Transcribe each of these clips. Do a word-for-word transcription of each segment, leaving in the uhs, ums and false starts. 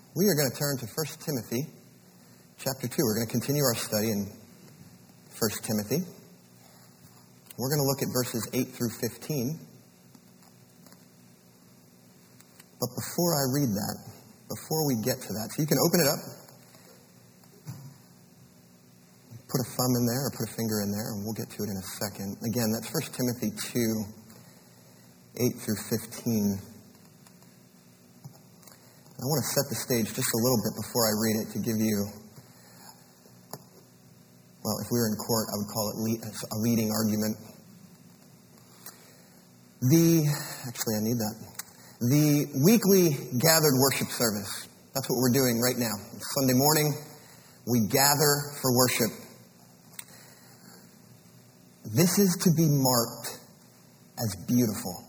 We are going to turn to First Timothy chapter two. We're going to continue our study in First Timothy. We're going to look at verses eight through fifteen. But before I read that, before we get to that, so you can open it up, put a thumb in there or put a finger in there, and we'll get to it in a second. Again, that's First Timothy two, eight through fifteen. I want to set the stage just a little bit before I read it to give you, well, if we were in court, I would call it lead, a leading argument. The, actually I need that, the weekly gathered worship service. That's what we're doing right now. Sunday morning, we gather for worship. This is to be marked as beautiful.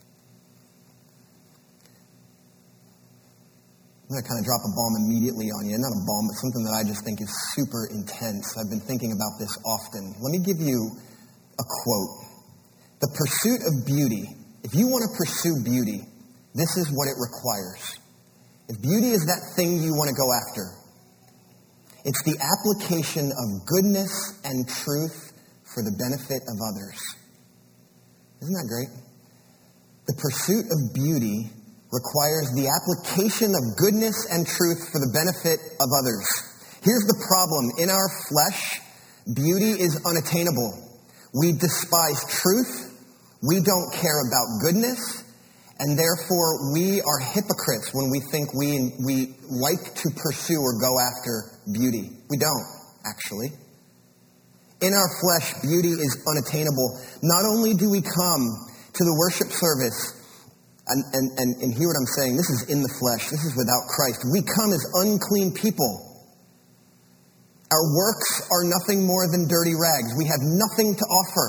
I'm going to kind of drop a bomb immediately on you. Not a bomb, but something that I just think is super intense. I've been thinking about this often. Let me give you a quote. The pursuit of beauty, if you want to pursue beauty, this is what it requires. If beauty is that thing you want to go after, it's the application of goodness and truth for the benefit of others. Isn't that great? The pursuit of beauty requires the application of goodness and truth for the benefit of others. Here's the problem. In our flesh, beauty is unattainable. We despise truth. We don't care about goodness. And therefore, we are hypocrites when we think we, we like to pursue or go after beauty. We don't, actually. In our flesh, beauty is unattainable. Not only do we come to the worship service And, and, and, and hear what I'm saying. This is in the flesh. This is without Christ. We come as unclean people. Our works are nothing more than dirty rags. We have nothing to offer.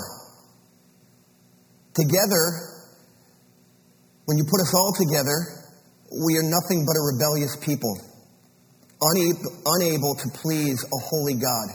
Together, when you put us all together, we are nothing but a rebellious people, unable, unable to please a holy God.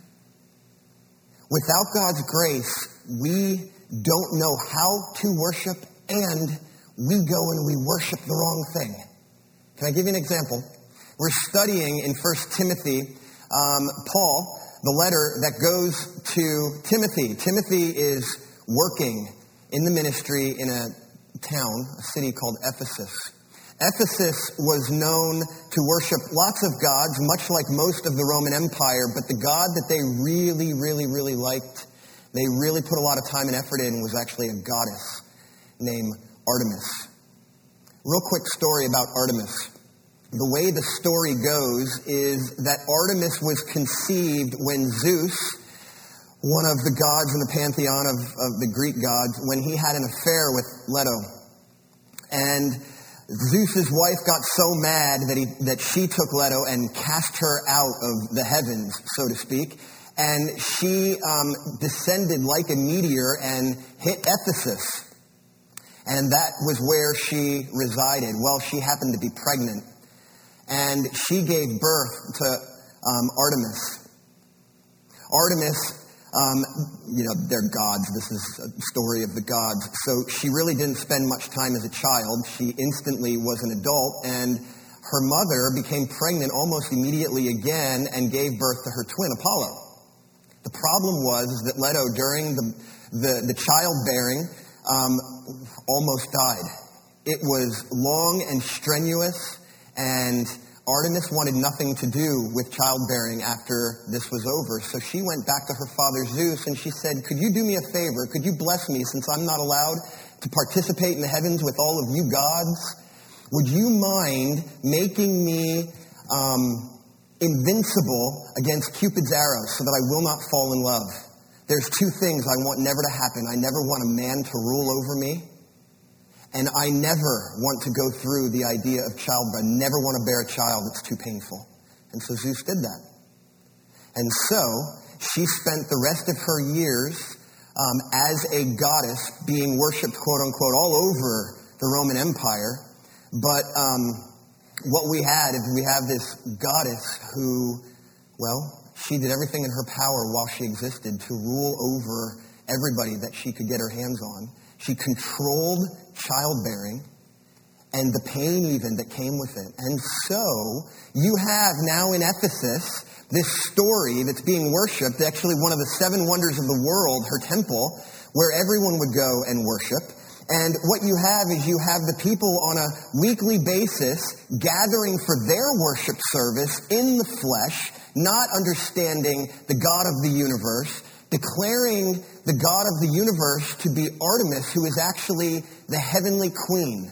Without God's grace, we don't know how to worship, and we go and we worship the wrong thing. Can I give you an example? We're studying in First Timothy, um, Paul, the letter that goes to Timothy. Timothy is working in the ministry in a town, a city called Ephesus. Ephesus was known to worship lots of gods, much like most of the Roman Empire, but the god that they really, really, really liked, they really put a lot of time and effort in, was actually a goddess named Artemis. Real quick story about Artemis. The way the story goes is that Artemis was conceived when Zeus, one of the gods in the pantheon of, of the Greek gods, when he had an affair with Leto. And Zeus's wife got so mad that he that she took Leto and cast her out of the heavens, so to speak. And she um, descended like a meteor and hit Ephesus. And that was where she resided. Well, she happened to be pregnant. And she gave birth to um, Artemis. Artemis, um, you know, they're gods. This is a story of the gods. So she really didn't spend much time as a child. She instantly was an adult. And her mother became pregnant almost immediately again and gave birth to her twin, Apollo. The problem was that Leto, during the, the, the childbearing, Um, almost died. It was long and strenuous, and Artemis wanted nothing to do with childbearing after this was over. So she went back to her father Zeus, and she said, could you do me a favor? Could you bless me since I'm not allowed to participate in the heavens with all of you gods? Would you mind making me um, invincible against Cupid's arrows so that I will not fall in love? There's two things I want never to happen. I never want a man to rule over me, and I never want to go through the idea of childbirth. I never want to bear a child. It's too painful. And so Zeus did that. And so she spent the rest of her years um, as a goddess being worshipped, quote unquote, all over the Roman Empire. But um, what we had is we have this goddess who, well, she did everything in her power while she existed to rule over everybody that she could get her hands on. She controlled childbearing, and the pain even that came with it. And so you have now in Ephesus this story that's being worshipped, actually one of the seven wonders of the world, her temple, where everyone would go and worship. And what you have is you have the people on a weekly basis gathering for their worship service in the flesh, not understanding the God of the universe, declaring the God of the universe to be Artemis, who is actually the heavenly queen,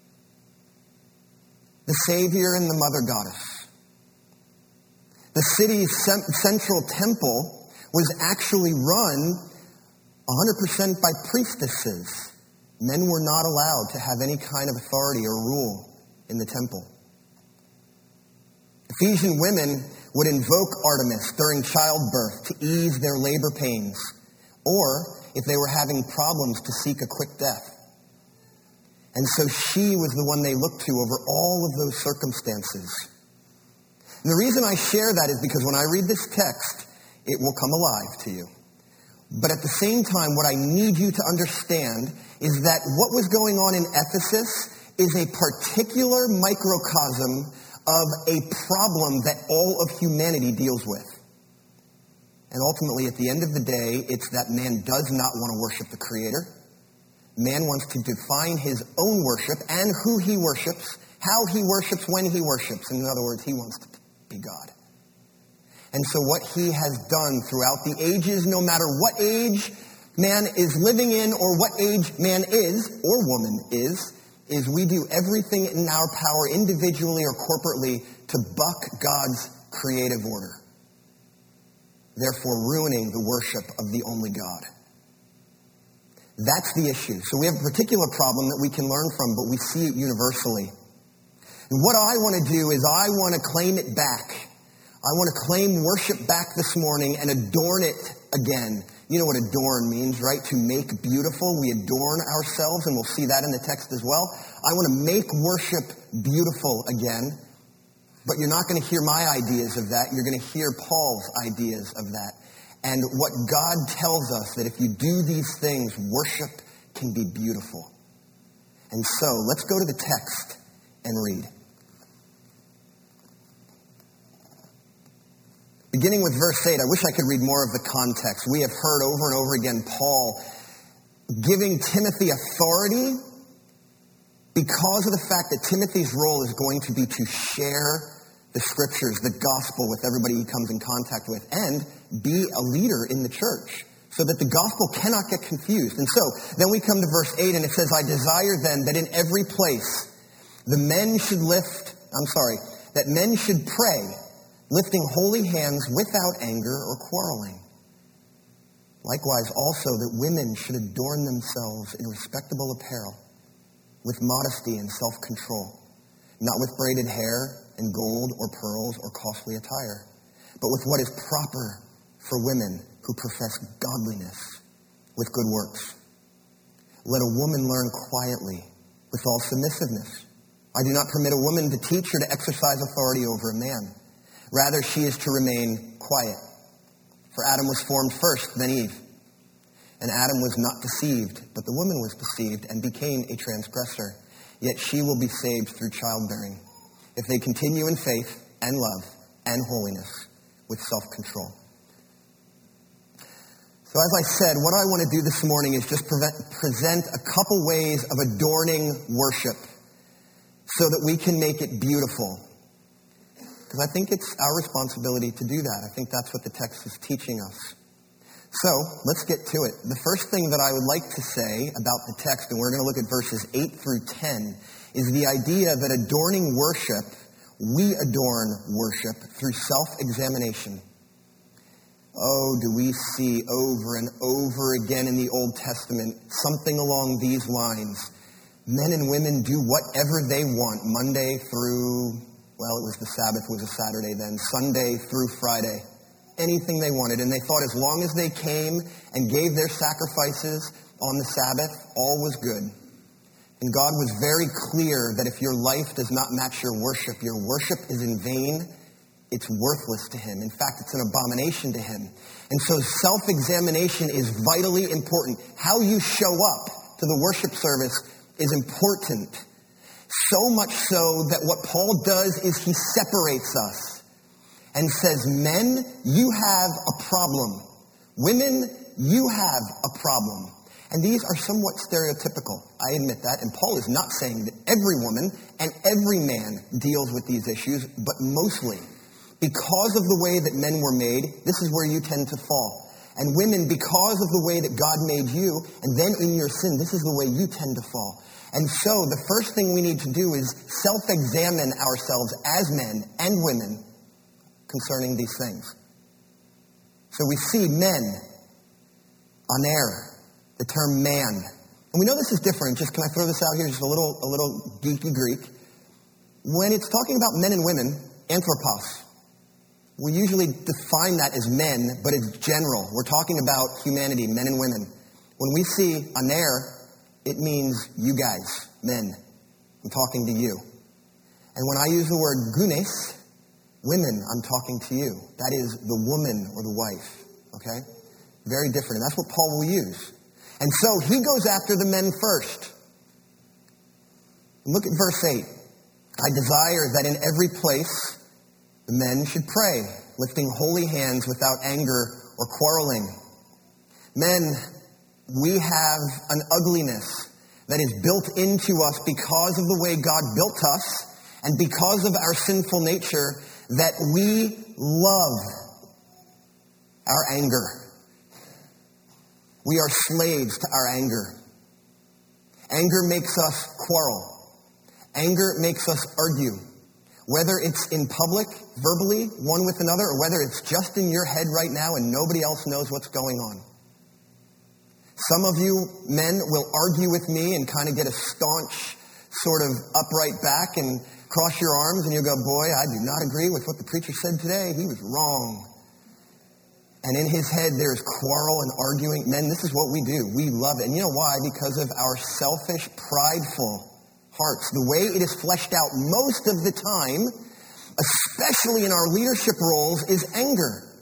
the Savior and the Mother Goddess. The city's central temple was actually run one hundred percent by priestesses. Men were not allowed to have any kind of authority or rule in the temple. Ephesian women would invoke Artemis during childbirth to ease their labor pains, or if they were having problems, to seek a quick death. And so she was the one they looked to over all of those circumstances. And the reason I share that is because when I read this text, it will come alive to you. But at the same time, what I need you to understand is that what was going on in Ephesus is a particular microcosm of a problem that all of humanity deals with. And ultimately, at the end of the day, it's that man does not want to worship the Creator. Man wants to define his own worship and who he worships, how he worships, when he worships. In other words, he wants to be God. And so what he has done throughout the ages, no matter what age man is living in or what age man is or woman is, is we do everything in our power individually or corporately to buck God's creative order, therefore ruining the worship of the only God. That's the issue. So we have a particular problem that we can learn from, but we see it universally. And what I want to do is I want to claim it back. I want to claim worship back this morning and adorn it again. You know what adorn means, right? To make beautiful. We adorn ourselves, and we'll see that in the text as well. I want to make worship beautiful again, but you're not going to hear my ideas of that. You're going to hear Paul's ideas of that. And what God tells us, that if you do these things, worship can be beautiful. And so, let's go to the text and read. Beginning with verse eight, I wish I could read more of the context. We have heard over and over again Paul giving Timothy authority because of the fact that Timothy's role is going to be to share the scriptures, the gospel, with everybody he comes in contact with, and be a leader in the church so that the gospel cannot get confused. And so then we come to verse eight, and it says, I desire then that in every place the men should lift, I'm sorry, that men should pray, lifting holy hands without anger or quarreling. Likewise also that women should adorn themselves in respectable apparel, with modesty and self-control, not with braided hair and gold or pearls or costly attire, but with what is proper for women who profess godliness with good works. Let a woman learn quietly with all submissiveness. I do not permit a woman to teach or to exercise authority over a man. Rather, she is to remain quiet. For Adam was formed first, then Eve. And Adam was not deceived, but the woman was deceived and became a transgressor. Yet she will be saved through childbearing, if they continue in faith and love and holiness with self-control. So as I said, what I want to do this morning is just prevent, present a couple ways of adorning worship so that we can make it beautiful. Because I think it's our responsibility to do that. I think that's what the text is teaching us. So, let's get to it. The first thing that I would like to say about the text, and we're going to look at verses eight through ten, is the idea that adorning worship, we adorn worship through self-examination. Oh, do we see over and over again in the Old Testament something along these lines. Men and women do whatever they want, Monday through... Well, it was the Sabbath, was a Saturday then, Sunday through Friday, anything they wanted. And they thought as long as they came and gave their sacrifices on the Sabbath, all was good. And God was very clear that if your life does not match your worship, your worship is in vain, it's worthless to him. In fact, it's an abomination to him. And so self-examination is vitally important. How you show up to the worship service is important. So much so that what Paul does is he separates us and says, men, you have a problem. Women, you have a problem. And these are somewhat stereotypical. I admit that. And Paul is not saying that every woman and every man deals with these issues, but mostly because of the way that men were made, this is where you tend to fall. And women, because of the way that God made you, and then in your sin, this is the way you tend to fall. And so the first thing we need to do is self-examine ourselves as men and women concerning these things. So we see men, aner, the term man. And we know this is different. Just can I throw this out here? Just a little, a little geeky Greek. When it's talking about men and women, anthropos, we usually define that as men, but it's general. We're talking about humanity, men and women. When we see aner, it means you guys, men. I'm talking to you. And when I use the word gunes, women, I'm talking to you. That is the woman or the wife. Okay? Very different. And that's what Paul will use. And so he goes after the men first. Look at verse eight. I desire that in every place the men should pray, lifting holy hands without anger or quarreling. Men, we have an ugliness that is built into us because of the way God built us and because of our sinful nature, that we love our anger. We are slaves to our anger. Anger makes us quarrel. Anger makes us argue. Whether it's in public, verbally, one with another, or whether it's just in your head right now and nobody else knows what's going on. Some of you men will argue with me and kind of get a staunch sort of upright back and cross your arms and you'll go, boy, I do not agree with what the preacher said today. He was wrong. And in his head, there's quarrel and arguing. Men, this is what we do. We love it. And you know why? Because of our selfish, prideful hearts. The way it is fleshed out most of the time, especially in our leadership roles, is anger.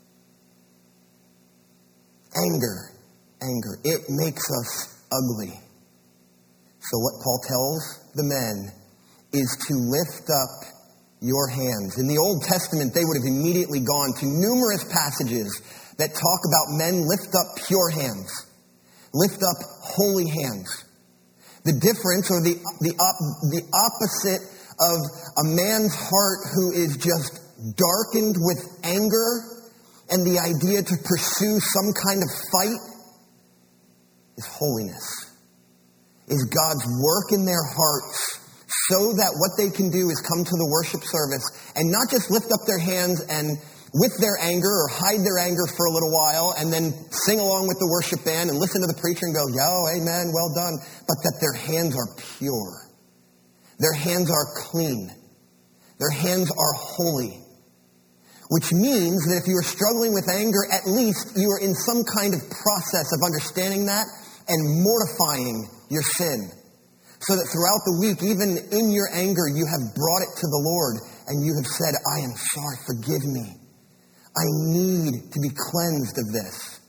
Anger. Anger. It makes us ugly. So what Paul tells the men is to lift up your hands. In the Old Testament, they would have immediately gone to numerous passages that talk about men lift up pure hands, lift up holy hands. The difference, or the the op, the opposite of a man's heart who is just darkened with anger and the idea to pursue some kind of fight, is holiness. Is God's work in their hearts, so that what they can do is come to the worship service and not just lift up their hands and with their anger or hide their anger for a little while and then sing along with the worship band and listen to the preacher and go, yo, amen, well done. But that their hands are pure. Their hands are clean. Their hands are holy. Which means that if you are struggling with anger, at least you are in some kind of process of understanding that and mortifying your sin. So that throughout the week, even in your anger, you have brought it to the Lord and you have said, I am sorry, forgive me. I need to be cleansed of this.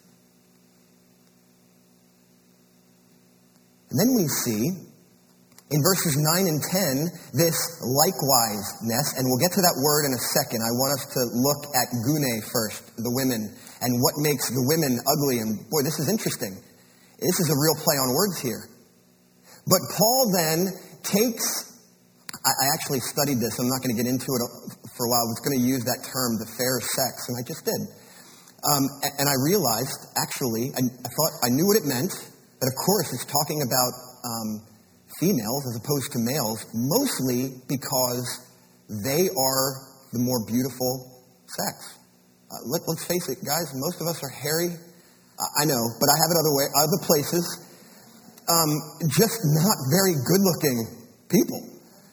And then we see in verses nine and ten, this likewiseness, and we'll get to that word in a second. I want us to look at gune first, the women, and what makes the women ugly. And boy, this is interesting. This is a real play on words here. But Paul then takes, I actually studied this, I'm not going to get into it for a while, I was going to use that term, the fair sex, and I just did. Um, and I realized, actually, I, I thought I knew what it meant, but of course it's talking about um, females as opposed to males, mostly because they are the more beautiful sex. Uh, let, let's face it, guys, most of us are hairy. I know, but I have it other way, other places. Um, just not very good-looking people.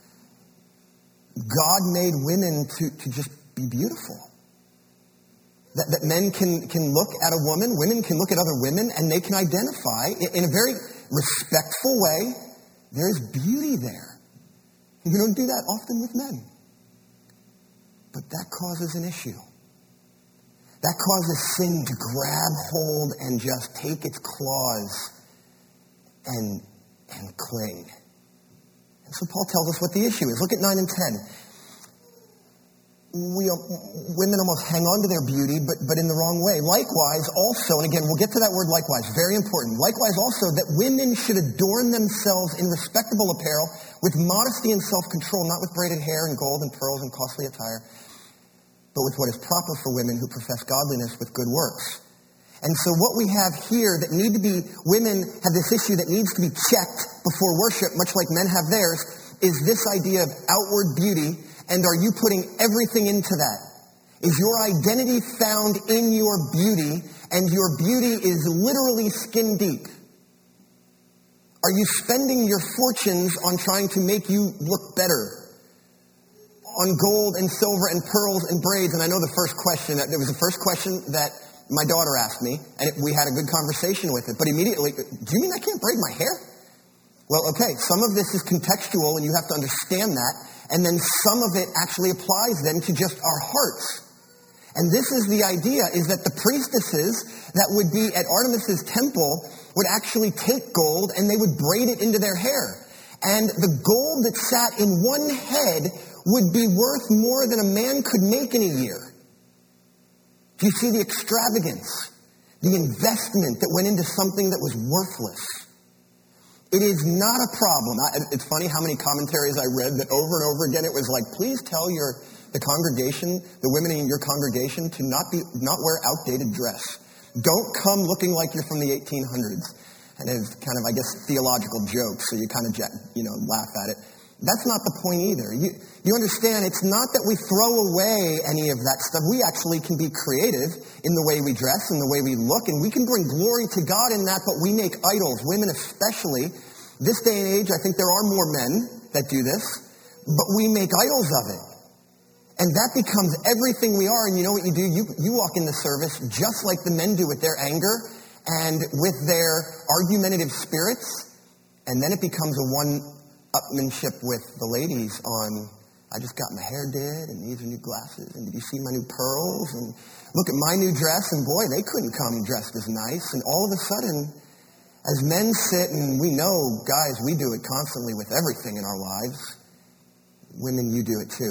God made women to, to just be beautiful. That, that men can, can look at a woman, women can look at other women, and they can identify in, in a very respectful way, there's beauty there. You don't do that often with men. But that causes an issue. That causes sin to grab hold and just take its claws and and cling. So Paul tells us what the issue is. Look at nine and ten. We, women almost hang on to their beauty, but, but in the wrong way. Likewise, also, and again, we'll get to that word likewise, very important. Likewise also, that women should adorn themselves in respectable apparel with modesty and self-control, not with braided hair and gold and pearls and costly attire, but with what is proper for women who profess godliness with good works. And so what we have here that need to be, women have this issue that needs to be checked before worship, much like men have theirs, is this idea of outward beauty. And are you putting everything into that? Is your identity found in your beauty, and your beauty is literally skin deep? Are you spending your fortunes on trying to make you look better? On gold and silver and pearls and braids? And I know the first question, that there was the first question that my daughter asked me, and we had a good conversation with it. But immediately, do you mean I can't braid my hair? Well, okay, some of this is contextual, and you have to understand that. And then some of it actually applies then to just our hearts. And this is the idea, is that the priestesses that would be at Artemis's temple would actually take gold and they would braid it into their hair. And the gold that sat in one head would be worth more than a man could make in a year. Do you see the extravagance, the investment that went into something that was worthless? It is not a problem. It's funny how many commentaries I read that over and over again it was like, please tell your the congregation, the women in your congregation, to not be not wear outdated dress. Don't come looking like you're from the eighteen hundreds. And it's kind of, I guess, theological joke, so you kind of, you know, laugh at it. That's not the point either. You, you understand, it's not that we throw away any of that stuff. We actually can be creative in the way we dress and the way we look, and we can bring glory to God in that, but we make idols, women especially. This day and age, I think there are more men that do this, but we make idols of it. And that becomes everything we are, and you know what you do? You, you walk in the service just like the men do with their anger and with their argumentative spirits, and then it becomes a one upmanship with the ladies on, I just got my hair did, and these are new glasses, and did you see my new pearls, and look at my new dress, and boy, they couldn't come dressed as nice, and all of a sudden, as men sit, and we know, guys, we do it constantly with everything in our lives, women, you do it too.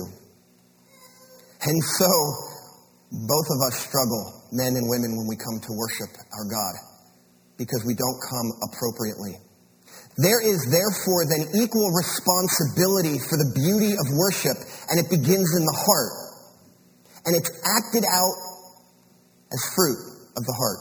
And so, both of us struggle, men and women, when we come to worship our God, because we don't come appropriately. There is therefore then equal responsibility for the beauty of worship, and it begins in the heart. And it's acted out as fruit of the heart.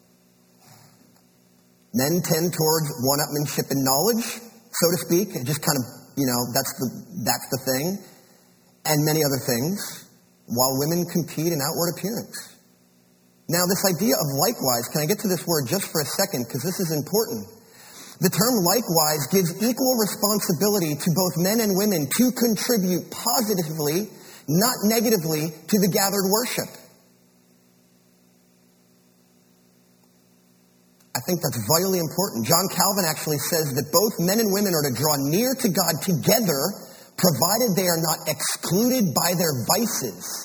Men tend towards one-upmanship in knowledge, so to speak. It just kind of, you know, that's the that's the thing. And many other things, while women compete in outward appearance. Now, this idea of likewise, can I get to this word just for a second, because this is important. The term likewise gives equal responsibility to both men and women to contribute positively, not negatively, to the gathered worship. I think that's vitally important. John Calvin actually says that both men and women are to draw near to God together, provided they are not excluded by their vices.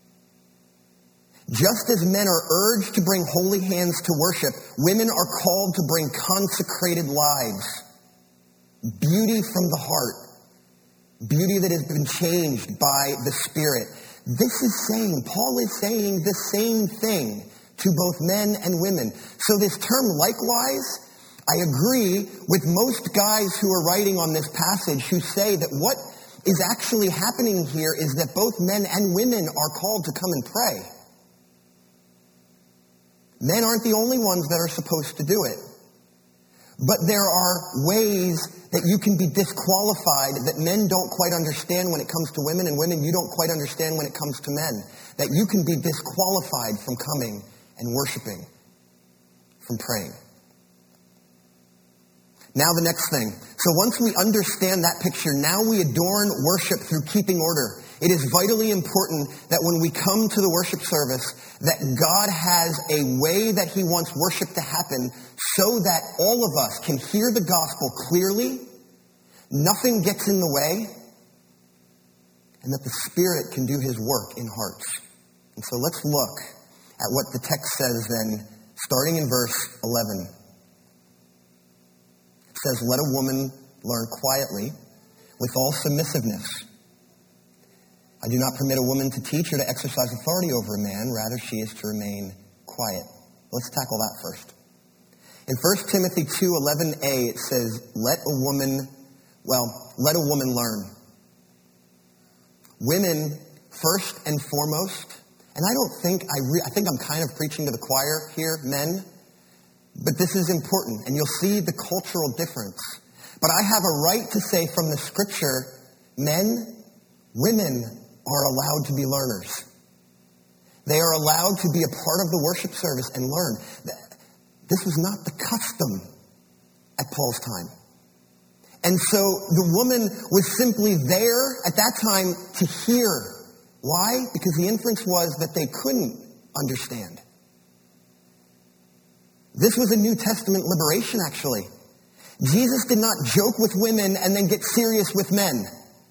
Just as men are urged to bring holy hands to worship, women are called to bring consecrated lives. Beauty from the heart. Beauty that has been changed by the Spirit. This is saying, Paul is saying the same thing to both men and women. So this term likewise, I agree with most guys who are writing on this passage who say that what is actually happening here is that both men and women are called to come and pray. Men aren't the only ones that are supposed to do it. But there are ways that you can be disqualified that men don't quite understand when it comes to women, and women you don't quite understand when it comes to men. That you can be disqualified from coming and worshiping, from praying. Now the next thing. So once we understand that picture, now we adorn worship through keeping order. It is vitally important that when we come to the worship service, that God has a way that he wants worship to happen so that all of us can hear the gospel clearly, nothing gets in the way, and that the Spirit can do his work in hearts. And so let's look at what the text says then, starting in verse eleven. It says, "Let a woman learn quietly with all submissiveness. I do not permit a woman to teach or to exercise authority over a man. Rather, she is to remain quiet. Let's tackle that first. In First Timothy two eleven a, it says, let a woman, well, let a woman learn. Women, first and foremost, and I don't think, I, re- I think I'm kind of preaching to the choir here, men, but this is important, and you'll see the cultural difference. But I have a right to say from the scripture, men, women are allowed to be learners. They are allowed to be a part of the worship service and learn. This was not the custom at Paul's time. And so the woman was simply there at that time to hear. Why? Because the inference was that they couldn't understand. This was a New Testament liberation, actually. Jesus did not joke with women and then get serious with men.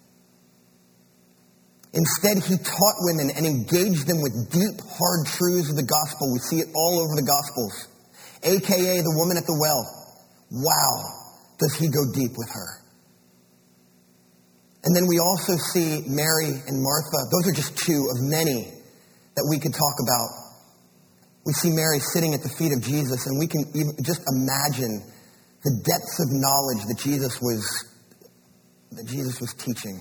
Instead, he taught women and engaged them with deep, hard truths of the gospel. We see it all over the Gospels. A K A the woman at the well. Wow, does he go deep with her. And then we also see Mary and Martha. Those are just two of many that we could talk about. We see Mary sitting at the feet of Jesus, and we can even just imagine the depths of knowledge that Jesus was, that Jesus was teaching.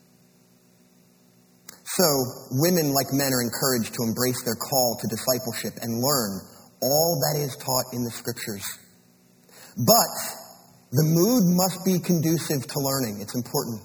So, women like men are encouraged to embrace their call to discipleship and learn all that is taught in the scriptures. But the mood must be conducive to learning. It's important.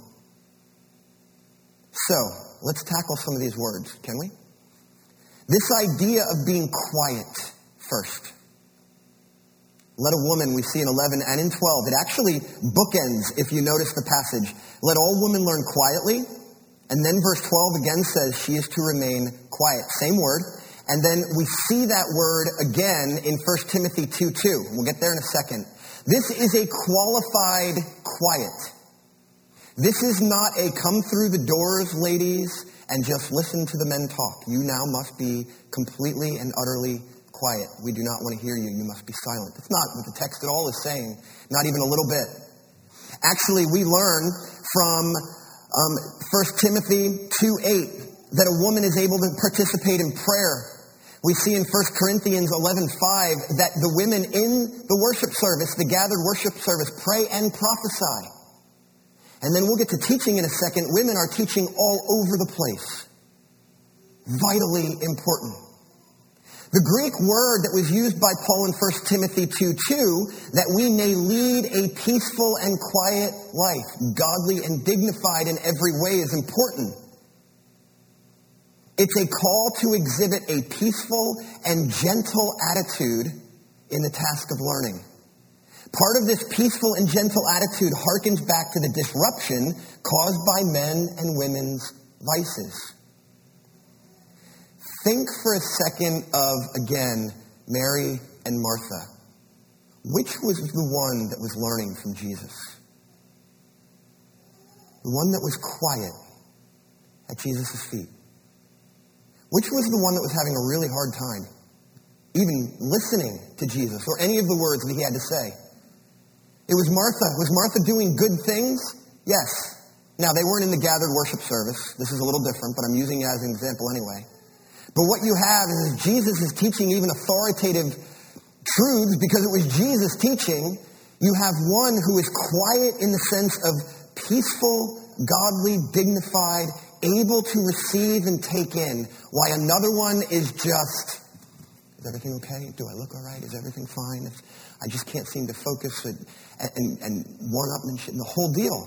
So, let's tackle some of these words, can we? This idea of being quiet first. Let a woman, we see in eleven and in twelve, it actually bookends if you notice the passage. Let all women learn quietly. And then verse twelve again says she is to remain quiet. Same word. And then we see that word again in First Timothy two two. We'll get there in a second. This is a qualified quiet. This is not a come through the doors, ladies, and just listen to the men talk. You now must be completely and utterly quiet. We do not want to hear you. You must be silent. That's not what the text at all is saying. Not even a little bit. Actually, we learn from um, First Timothy two eight that a woman is able to participate in prayer. We see in First Corinthians eleven five that the women in the worship service, the gathered worship service, pray and prophesy. And then we'll get to teaching in a second. Women are teaching all over the place. Vitally important. The Greek word that was used by Paul in First Timothy two two, that we may lead a peaceful and quiet life, godly and dignified in every way, is important. It's a call to exhibit a peaceful and gentle attitude in the task of learning. Part of this peaceful and gentle attitude harkens back to the disruption caused by men and women's vices. Think for a second of, again, Mary and Martha. Which was the one that was learning from Jesus? The one that was quiet at Jesus' feet. Which was the one that was having a really hard time even listening to Jesus or any of the words that he had to say? It was Martha. Was Martha doing good things? Yes. Now, they weren't in the gathered worship service. This is a little different, but I'm using it as an example anyway. But what you have is Jesus is teaching even authoritative truths because it was Jesus teaching. You have one who is quiet in the sense of peaceful, godly, dignified, able to receive and take in, while another one is just, is everything okay? Do I look all right? Is everything fine? If I just can't seem to focus and, and, and one-upmanship and the whole deal.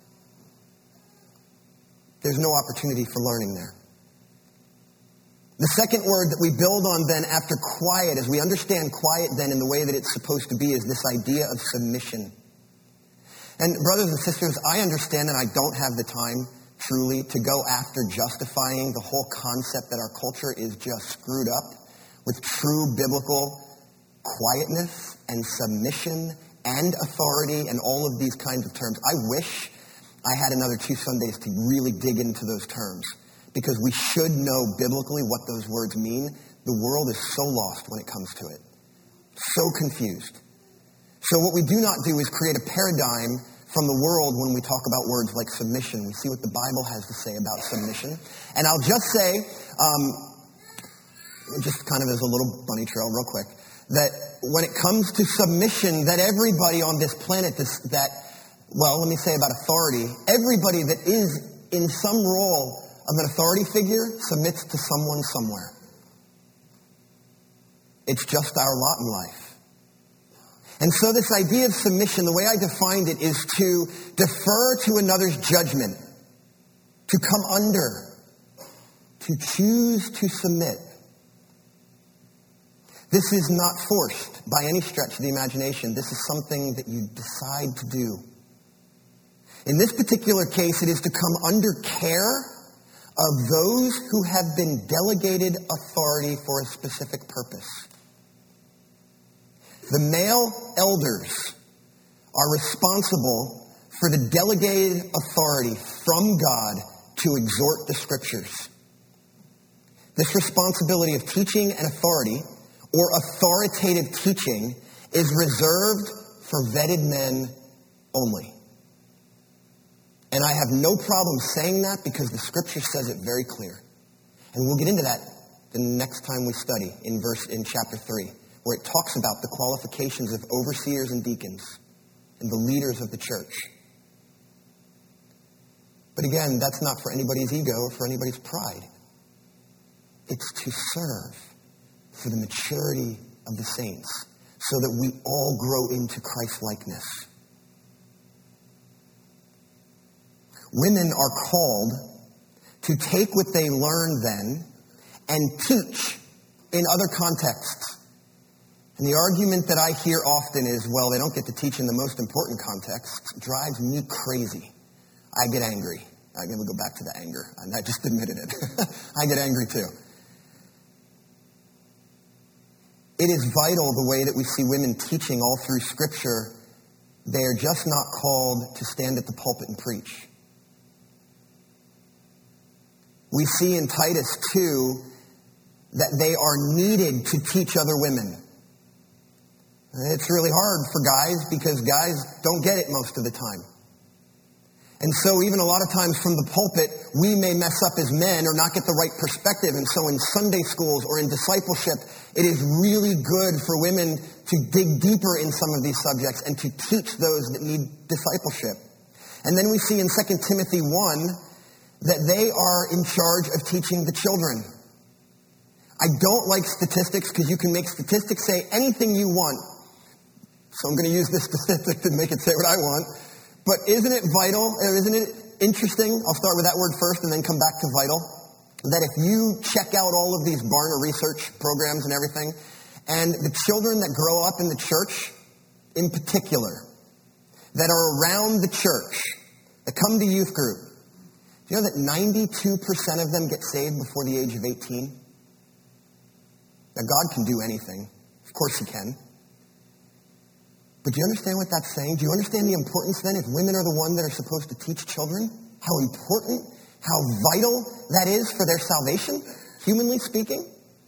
There's no opportunity for learning there. The second word that we build on then after quiet, as we understand quiet then in the way that it's supposed to be, is this idea of submission. And brothers and sisters, I understand, and I don't have the time truly to go after justifying the whole concept that our culture is just screwed up with true biblical quietness and submission and authority and all of these kinds of terms. I wish I had another two Sundays to really dig into those terms, because we should know biblically what those words mean. The world is so lost when it comes to it. So confused. So what we do not do is create a paradigm from the world when we talk about words like submission. We see what the Bible has to say about submission. And I'll just say, um, just kind of as a little bunny trail real quick, that when it comes to submission, that everybody on this planet, this, that, well, let me say about authority, everybody that is in some role of an authority figure submits to someone somewhere. It's just our lot in life. And so this idea of submission, the way I defined it, is to defer to another's judgment, to come under, to choose to submit. This is not forced by any stretch of the imagination. This is something that you decide to do. In this particular case, it is to come under care of those who have been delegated authority for a specific purpose. The male elders are responsible for the delegated authority from God to exhort the Scriptures. This responsibility of teaching and authority, or authoritative teaching, is reserved for vetted men only. And I have no problem saying that because the Scripture says it very clear. And we'll get into that the next time we study in verse in chapter three, where it talks about the qualifications of overseers and deacons and the leaders of the church. But again, that's not for anybody's ego or for anybody's pride. It's to serve for the maturity of the saints so that we all grow into Christ-likeness. Women are called to take what they learn then and teach in other contexts. And the argument that I hear often is, well, they don't get to teach in the most important context. It drives me crazy. I get angry. I'm going to go back to the anger. I just admitted it. I get angry too. It is vital the way that we see women teaching all through Scripture. They are just not called to stand at the pulpit and preach. We see in Titus two that they are needed to teach other women. It's really hard for guys because guys don't get it most of the time. And so even a lot of times from the pulpit, we may mess up as men or not get the right perspective. And so in Sunday schools or in discipleship, it is really good for women to dig deeper in some of these subjects and to teach those that need discipleship. And then we see in Second Timothy one that they are in charge of teaching the children. I don't like statistics because you can make statistics say anything you want. So I'm going to use this statistic to make it say what I want. But isn't it vital, isn't it interesting? I'll start with that word first and then come back to vital. That if you check out all of these Barna research programs and everything, and the children that grow up in the church in particular, that are around the church, that come to youth group, do you know that ninety-two percent of them get saved before the age of eighteen? Now, God can do anything. Of course he can. But do you understand what that's saying? Do you understand the importance then if women are the ones that are supposed to teach children? How important, how vital that is for their salvation, humanly speaking?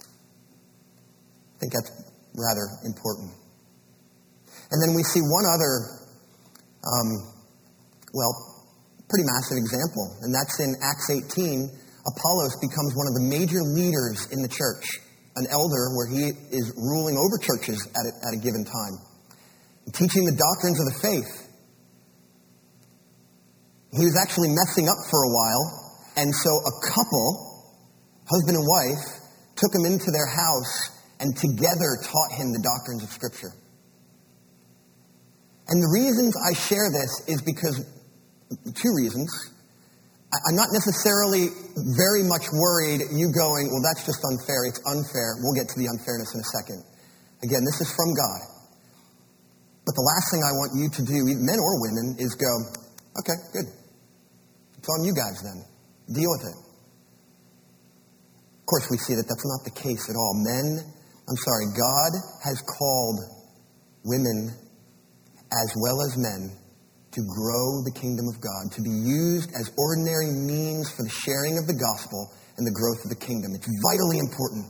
I think that's rather important. And then we see one other, um, well, pretty massive example, and that's in Acts eighteen. Apollos becomes one of the major leaders in the church, an elder where he is ruling over churches at a, at a given time, teaching the doctrines of the faith. He was actually messing up for a while, and so a couple, husband and wife, took him into their house and together taught him the doctrines of Scripture. And the reasons I share this is because, two reasons. I'm not necessarily very much worried you going, well, that's just unfair. It's unfair. We'll get to the unfairness in a second. Again, this is from God. But the last thing I want you to do, men or women, is go, okay, good. It's on you guys then. Deal with it. Of course, we see that that's not the case at all. Men, I'm sorry, God has called women as well as men to grow the kingdom of God, to be used as ordinary means for the sharing of the gospel and the growth of the kingdom. It's vitally important.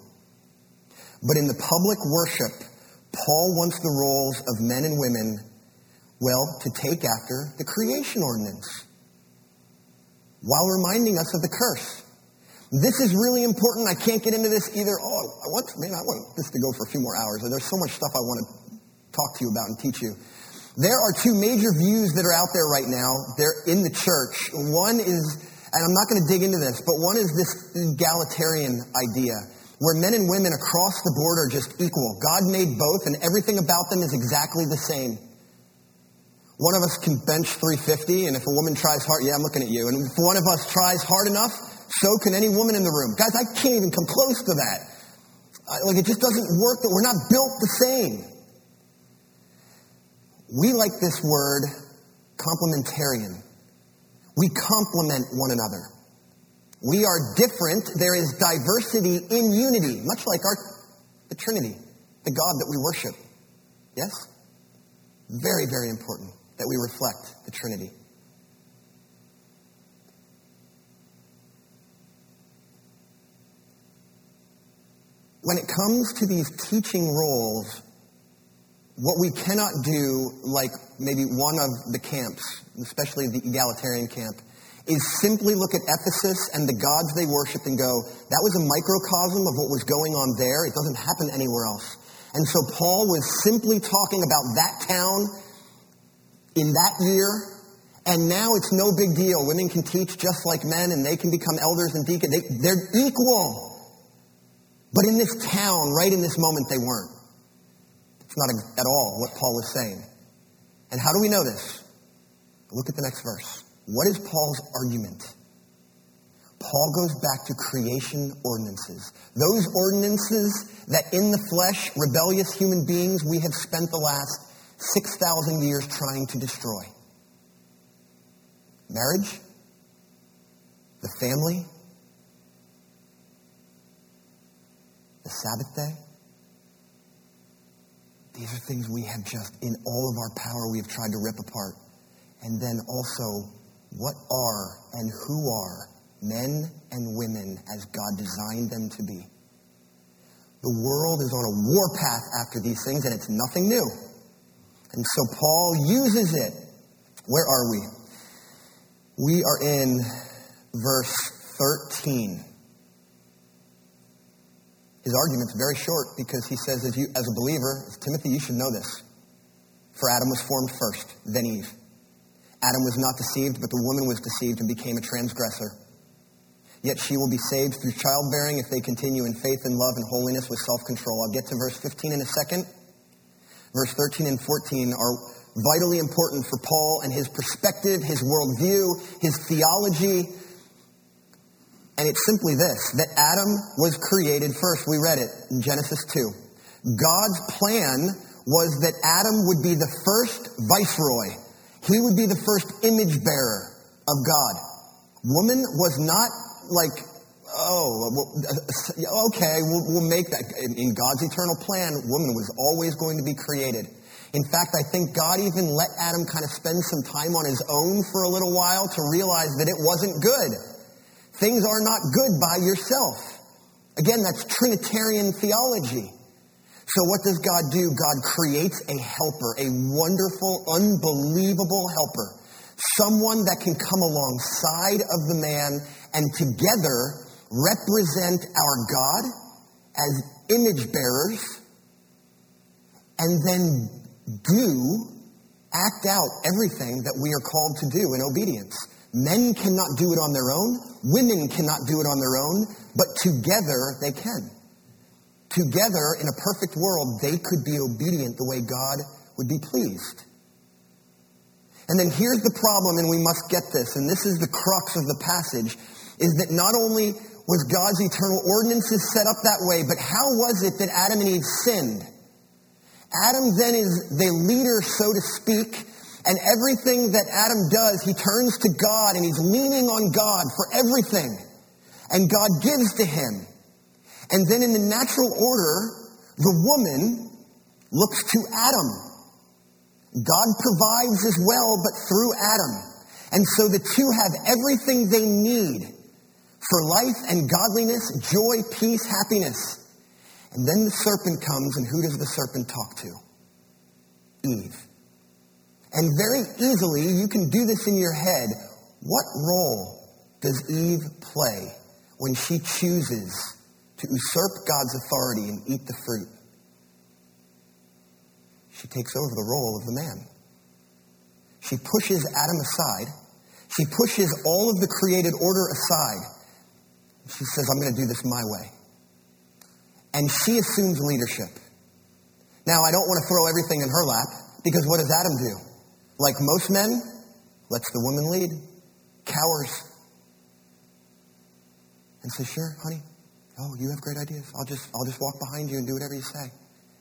But in the public worship, Paul wants the roles of men and women Well, to take after the creation ordinance, while reminding us of the curse. This is really important. I can't get into this either. Oh, I want, man, I want this to go for a few more hours. There's so much stuff I want to talk to you about and teach you. There are two major views that are out there right now. They're in the church. One is, and I'm not going to dig into this, but one is this egalitarian idea, where men and women across the board are just equal. God made both, and everything about them is exactly the same. One of us can bench three fifty, and if a woman tries hard, yeah, I'm looking at you. And if one of us tries hard enough, so can any woman in the room. Guys, I can't even come close to that. Like, it just doesn't work, that we're not built the same. We like this word, complementarian. We complement one another. We are different. There is diversity in unity, much like our the Trinity, the God that we worship. Yes? Very, very important that we reflect the Trinity. When it comes to these teaching roles, what we cannot do, like maybe one of the camps, especially the egalitarian camp, is simply look at Ephesus and the gods they worshiped and go, that was a microcosm of what was going on there. It doesn't happen anywhere else. And so Paul was simply talking about that town in that year, and now it's no big deal. Women can teach just like men, and they can become elders and deacons. They, they're equal. But in this town, right in this moment, they weren't. It's not at all what Paul is saying. And how do we know this? Look at the next verse. What is Paul's argument? Paul goes back to creation ordinances. Those ordinances that in the flesh, rebellious human beings, we have spent the last six thousand years trying to destroy. Marriage, the family, the Sabbath day. These are things we have just, in all of our power, we have tried to rip apart. And then also, what are and who are men and women as God designed them to be? The world is on a warpath after these things, and it's nothing new. And so Paul uses it. Where are we? We are in verse thirteen. His argument's very short because he says, as, you, as a believer, as Timothy, you should know this. For Adam was formed first, then Eve. Adam was not deceived, but the woman was deceived and became a transgressor. Yet she will be saved through childbearing if they continue in faith and love and holiness with self-control. I'll get to verse fifteen in a second. Verse thirteen and fourteen are vitally important for Paul and his perspective, his worldview, his theology. And it's simply this, that Adam was created first. We read it in Genesis two. God's plan was that Adam would be the first viceroy. He would be the first image bearer of God. Woman was not like, oh, okay, we'll, we'll make that. In God's eternal plan, woman was always going to be created. In fact, I think God even let Adam kind of spend some time on his own for a little while to realize that it wasn't good. Things are not good by yourself. Again, that's Trinitarian theology. So what does God do? God creates a helper, a wonderful, unbelievable helper. Someone that can come alongside of the man and together represent our God as image bearers and then do, act out everything that we are called to do in obedience. Men cannot do it on their own. Women cannot do it on their own. But together, they can. Together, in a perfect world, they could be obedient the way God would be pleased. And then here's the problem, and we must get this, and this is the crux of the passage, is that not only was God's eternal ordinances set up that way, but how was it that Adam and Eve sinned? Adam then is the leader, so to speak, and everything that Adam does, he turns to God and he's leaning on God for everything. And God gives to him. And then in the natural order, the woman looks to Adam. God provides as well, but through Adam. And so the two have everything they need for life and godliness, joy, peace, happiness. And then the serpent comes, and who does the serpent talk to? Eve. And very easily, you can do this in your head. What role does Eve play when she chooses to usurp God's authority and eat the fruit? She takes over the role of the man. She pushes Adam aside. She pushes all of the created order aside. She says, I'm going to do this my way. And she assumes leadership. Now, I don't want to throw everything in her lap, because what does Adam do? Like most men, lets the woman lead, cowers, and says, sure, honey, oh, you have great ideas. I'll just, I'll just walk behind you and do whatever you say.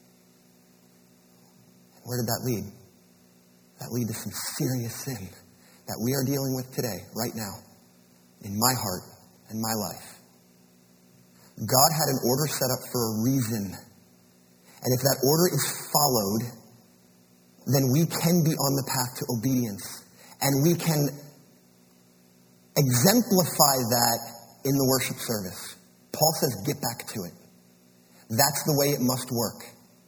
Where did that lead? That lead to some serious sin that we are dealing with today, right now, in my heart and my life. God had an order set up for a reason. And if that order is followed, then we can be on the path to obedience. And we can exemplify that in the worship service. Paul says, get back to it. That's the way it must work.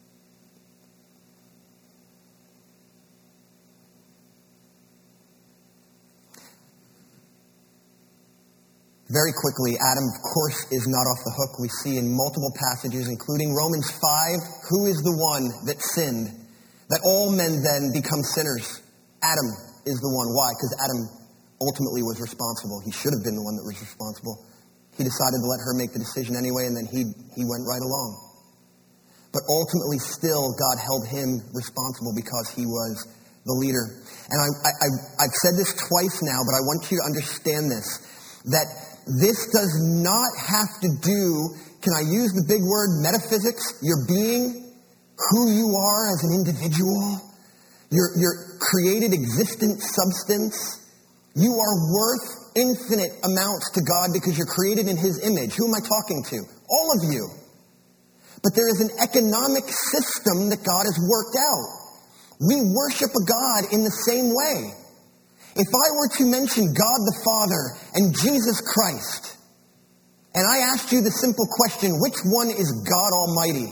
Very quickly, Adam, of course, is not off the hook. We see in multiple passages, including Romans five, who is the one that sinned? That all men then become sinners. Adam is the one. Why? Because Adam ultimately was responsible. He should have been the one that was responsible. He decided to let her make the decision anyway, and then he, he went right along. But ultimately, still, God held him responsible because he was the leader. And I, I, I've said this twice now, but I want you to understand this, that this does not have to do, can I use the big word, metaphysics, your being, who you are as an individual, your, your created existent substance. You are worth infinite amounts to God because you're created in his image. Who am I talking to? All of you. But there is an economic system that God has worked out. We worship a God in the same way. If I were to mention God the Father and Jesus Christ, and I asked you the simple question, which one is God Almighty?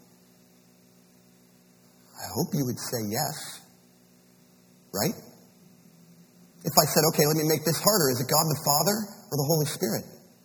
I hope you would say yes. Right? If I said, okay, let me make this harder. Is it God the Father or the Holy Spirit?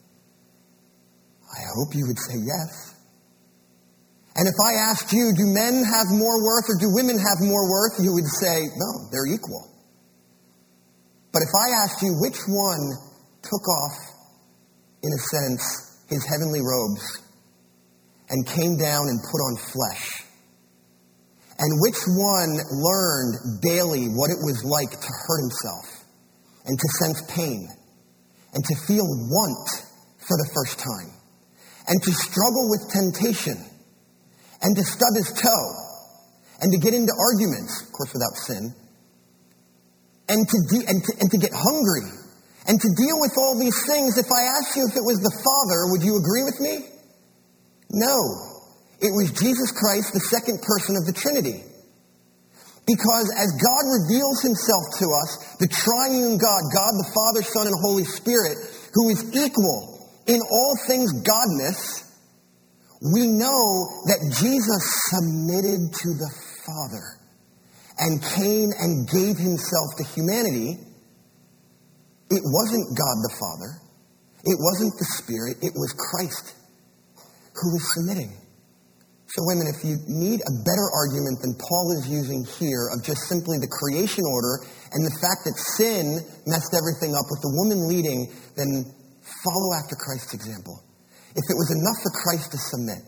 I hope you would say yes. And if I asked you, do men have more worth or do women have more worth? You would say, no, they're equal. But if I asked you which one took off, in a sense, his heavenly robes and came down and put on flesh, and which one learned daily what it was like to hurt himself and to sense pain and to feel want for the first time and to struggle with temptation and to stub his toe and to get into arguments, of course without sin, And to, de- and, to, and to get hungry, and to deal with all these things, if I asked you if it was the Father, would you agree with me? No. It was Jesus Christ, the second person of the Trinity. Because as God reveals himself to us, the triune God, God the Father, Son, and Holy Spirit, who is equal in all things godness, we know that Jesus submitted to the Father and came and gave himself to humanity. It wasn't God the Father. It wasn't the Spirit. It was Christ who was submitting. So women, if you need a better argument than Paul is using here of just simply the creation order and the fact that sin messed everything up with the woman leading, then follow after Christ's example. If it was enough for Christ to submit,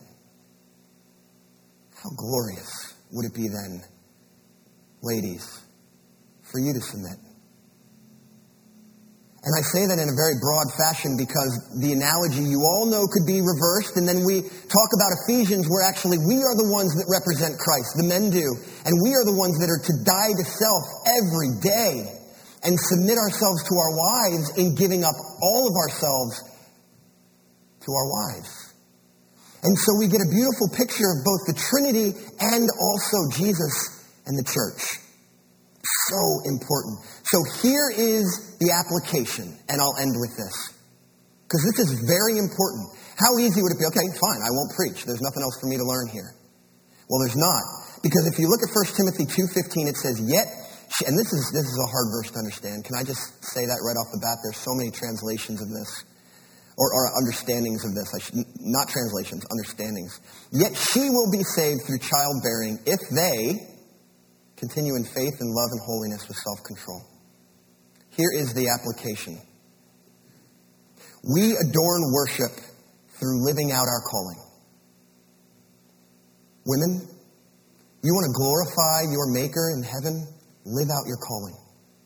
how glorious would it be then, ladies, for you to submit? And I say that in a very broad fashion because the analogy you all know could be reversed, and then we talk about Ephesians where actually we are the ones that represent Christ, the men do, and we are the ones that are to die to self every day and submit ourselves to our wives in giving up all of ourselves to our wives. And so we get a beautiful picture of both the Trinity and also Jesus and the church. So important. So here is the application, and I'll end with this, because this is very important. How easy would it be? Okay, fine, I won't preach. There's nothing else for me to learn here. Well, there's not. Because if you look at First Timothy two fifteen, it says, "Yet And this is this is a hard verse to understand. Can I just say that right off the bat? There's so many translations of this, or, or understandings of this. I should, not translations, understandings. Yet she will be saved through childbearing if they continue in faith and love and holiness with self-control. Here is the application. We adorn worship through living out our calling. Women, you want to glorify your Maker in heaven? Live out your calling.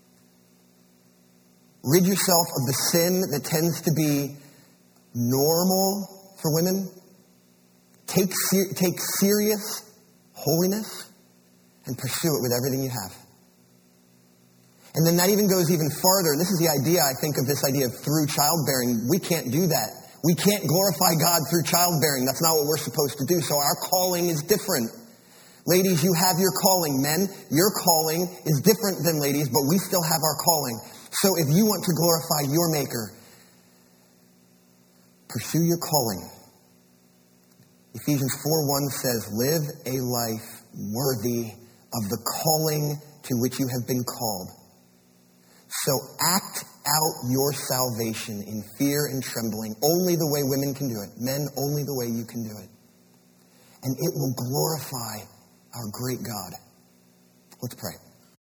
Rid yourself of the sin that tends to be normal for women. Take, ser- take serious holiness and pursue it with everything you have. And then that even goes even farther. This is the idea, I think, of this idea of through childbearing. We can't do that. We can't glorify God through childbearing. That's not what we're supposed to do. So our calling is different. Ladies, you have your calling. Men, your calling is different than ladies, but we still have our calling. So if you want to glorify your Maker, pursue your calling. Ephesians four one says, live a life worthy of the calling to which you have been called. So act out your salvation in fear and trembling, only the way women can do it. Men, only the way you can do it. And it will glorify our great God. Let's pray.